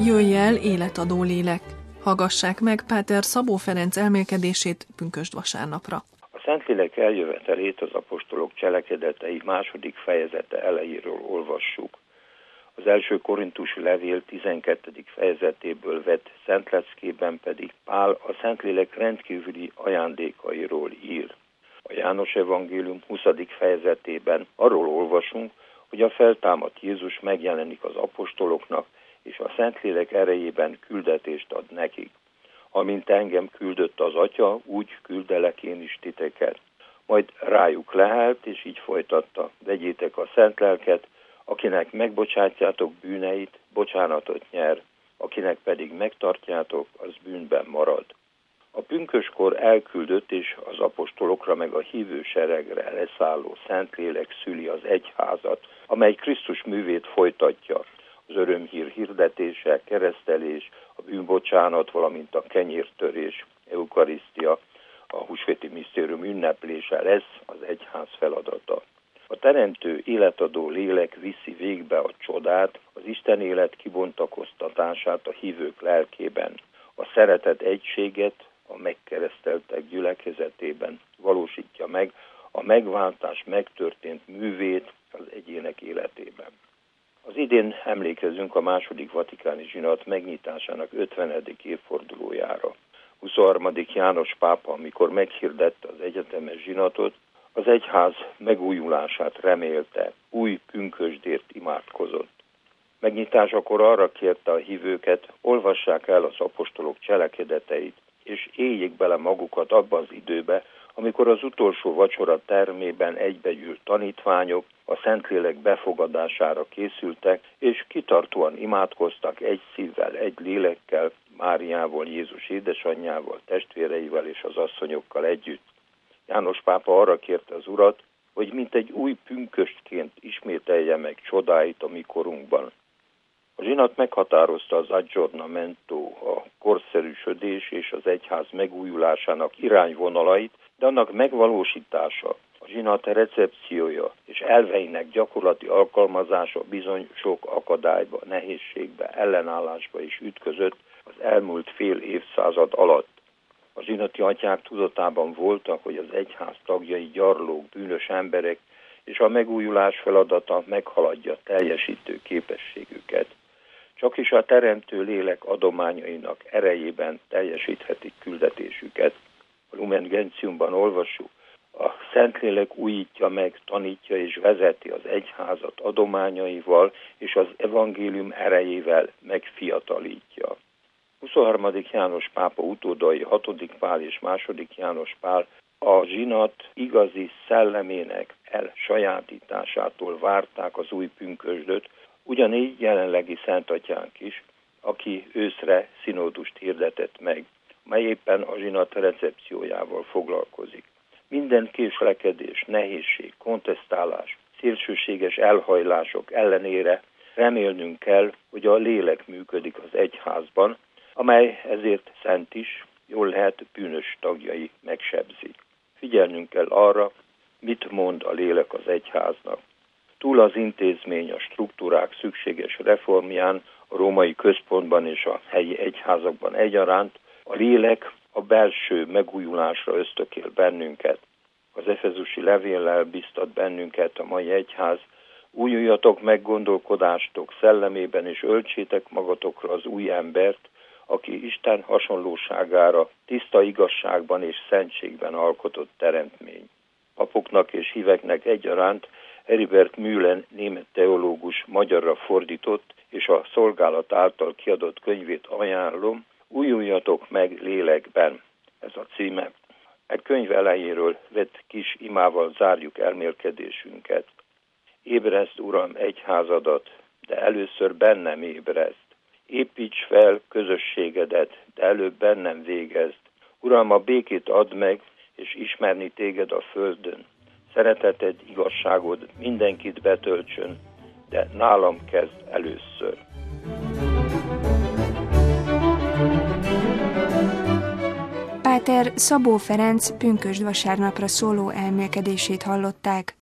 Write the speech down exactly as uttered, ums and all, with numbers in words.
Jöjj el, életadó lélek! Hallgassák meg Páter Szabó Ferenc elmélkedését pünkösd vasárnapra. A Szentlélek eljövetelét az apostolok cselekedetei második fejezete elejéről olvassuk. Az első korintusi levél tizenkettedik fejezetéből vett szentleckében pedig Pál a Szentlélek rendkívüli ajándékairól ír. A János evangélium huszadik fejezetében arról olvasunk, hogy a feltámadt Jézus megjelenik az apostoloknak, és a Szentlélek erejében küldetést ad nekik. Amint engem küldött az Atya, úgy küldelek én is titeket. Majd rájuk lehelt, és így folytatta: vegyétek a szent lelket, akinek megbocsátjátok bűneit, bocsánatot nyer, akinek pedig megtartjátok, az bűnben marad. A pünköskor elküldött és az apostolokra meg a hívő seregre leszálló Szentlélek szüli az egyházat, amely Krisztus művét folytatja. Az örömhír hirdetése, keresztelés, a bűnbocsánat, valamint a kenyértörés, eukarisztia, a húsvéti misztérium ünneplése lesz az egyház feladata. A teremtő életadó lélek viszi végbe a csodát, az Isten élet kibontakoztatását a hívők lelkében. A szeretet egységet a megkereszteltek gyülekezetében valósítja meg, a megváltás megtörtént művét az egyének életében. Az idén emlékezünk a második vatikáni zsinat megnyitásának ötvenedik évfordulójára. huszonharmadik János pápa, amikor meghirdette az egyetemes zsinatot, az egyház megújulását remélte, új pünkösdért imádkozott. Megnyitásakor arra kérte a hívőket, olvassák el az apostolok cselekedeteit, és éljék bele magukat abba az időbe, amikor az utolsó vacsora termében egybegyűlt tanítványok a Szentlélek befogadására készültek, és kitartóan imádkoztak egy szívvel, egy lélekkel, Máriával, Jézus édesanyjával, testvéreivel és az asszonyokkal együtt. János pápa arra kérte az Urat, hogy mint egy új pünköstként ismételje meg csodáit a mi korunkban. A zsinat meghatározta az aggiornamento, a korszerűsödés és az egyház megújulásának irányvonalait, de annak megvalósítása, a zsinat recepciója és elveinek gyakorlati alkalmazása bizony sok akadályba, nehézségbe, ellenállásba is ütközött az elmúlt fél évszázad alatt. A zsinati atyák tudatában voltak, hogy az egyház tagjai gyarlók, bűnös emberek, és a megújulás feladata meghaladja teljesítő képességüket. Csak is a teremtő lélek adományainak erejében teljesíthetik küldetésüket. A Lumen Gentiumban olvassuk: a Szentlélek újítja meg, tanítja és vezeti az egyházat adományaival, és az evangélium erejével megfiatalítja. huszonharmadik János pápa utódai, hatodik Pál és második János Pál a zsinat igazi szellemének elsajátításától várták az új pünkösdöt, ugyanígy jelenlegi szentatyánk is, aki őszre szinódust hirdetett meg, mely éppen a zsinat recepciójával foglalkozik. Minden késlekedés, nehézség, kontesztálás, szélsőséges elhajlások ellenére remélnünk kell, hogy a lélek működik az egyházban, amely ezért szent is, jól lehet bűnös tagjai megsebzi. Figyelnünk kell arra, mit mond a lélek az egyháznak. Túl az intézmény, a struktúrák szükséges reformján, a római központban és a helyi egyházakban egyaránt, a lélek a belső megújulásra ösztökél bennünket. Az efezusi levéllel biztat bennünket a mai egyház: újuljatok meg gondolkodástok szellemében, és öltsétek magatokra az új embert, aki Isten hasonlóságára, tiszta igazságban és szentségben alkotott teremtmény. Papoknak és híveknek egyaránt Heribert Mühlen német teológus magyarra fordított és a szolgálat által kiadott könyvét ajánlom: újuljatok meg lélekben. Ez a címe. Egy könyv elejéről vett kis imával zárjuk elmélkedésünket. Ébreszt, Uram, egyházadat, de először bennem ébreszt. Építs fel közösségedet, de előbb bennem végezd. Uram, a békét add meg, és ismerni téged a földön. Szereteted, igazságod mindenkit betöltsön, de nálam kezd először. Páter Szabó Ferenc pünkösd vasárnapra szóló elmélkedését hallották.